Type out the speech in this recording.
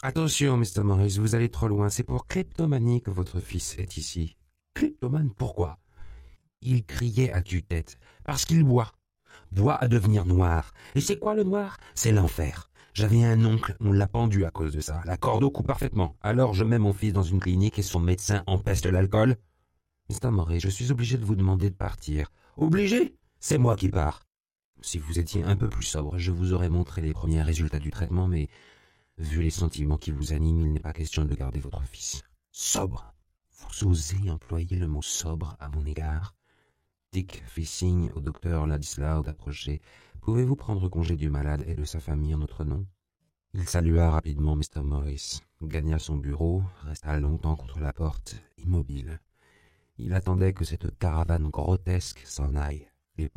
Attention, Mr. Morris, vous allez trop loin. C'est pour kleptomanie que votre fils est ici. Kleptomane, pourquoi? Il criait à tue-tête. Parce qu'il boit. Boit à devenir noir. Et c'est quoi le noir? C'est l'enfer. J'avais un oncle, on l'a pendu à cause de ça. La corde au cou parfaitement. Alors je mets mon fils dans une clinique et son médecin empeste l'alcool. Mr. Morris, je suis obligé de vous demander de partir. Obligé? C'est moi qui pars. Si vous étiez un peu plus sobre, je vous aurais montré les premiers résultats du traitement, mais vu les sentiments qui vous animent, il n'est pas question de garder votre fils. Sobre? Vous osez employer le mot sobre à mon égard? Dick fit signe au docteur Ladislau d'approcher. Pouvez-vous prendre congé du malade et de sa famille en notre nom? Il salua rapidement Mr. Morris, gagna son bureau, resta longtemps contre la porte, immobile. Il attendait que cette caravane grotesque s'en aille.